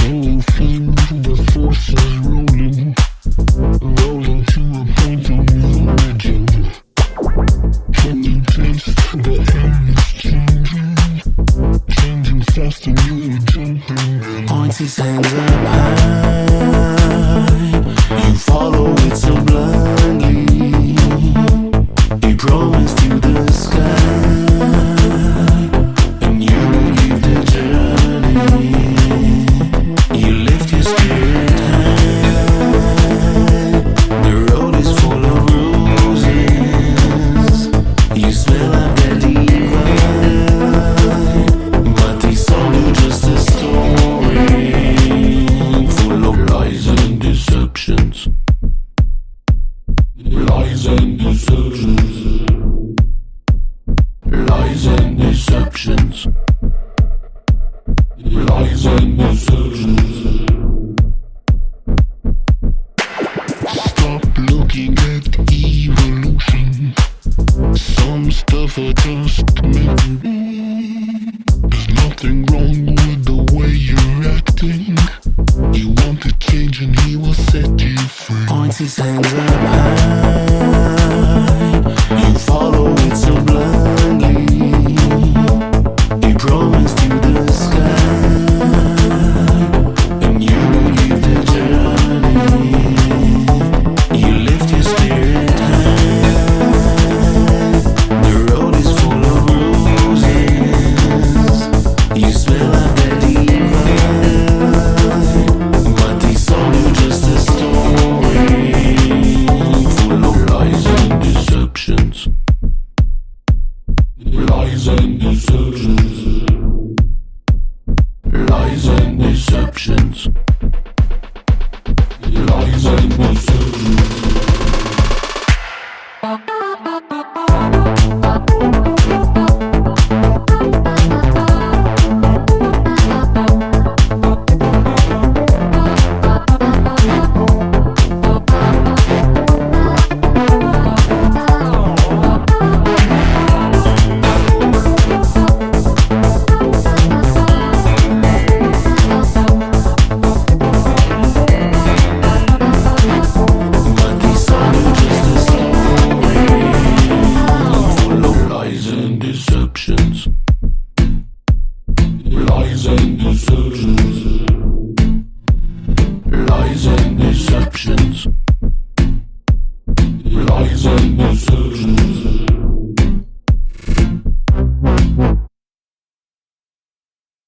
Yellow flames, the forces rolling, rolling to a point of no legend. Can you taste the air is changing, changing fast and you're jumping in. Points his hands up high, you follow it so blindly. He promised you the sky, and you believe the journey. You lift your spirit high, the road is full of roses. You smell like that divine, but these songs are just a story full of lies and deceptions. Lies and deceptions. Lies and deceptions. Lies and deceptions. Stop looking at evolution. Some stuff are just meant. There's nothing wrong with the way you're acting. You want to change and he will set you free. Points his hands up high, you follow it so blindly. He promised you the sky, and you believe the journey. You lift your spirit high, the road is full of roses. You smell like that divine, but these songs are just a story full of lies and deceptions. Lies and deceptions. Lies and deceptions. Lies and deceptions. But these songs are just a story full of lies and deceptions. Lies and deceptions.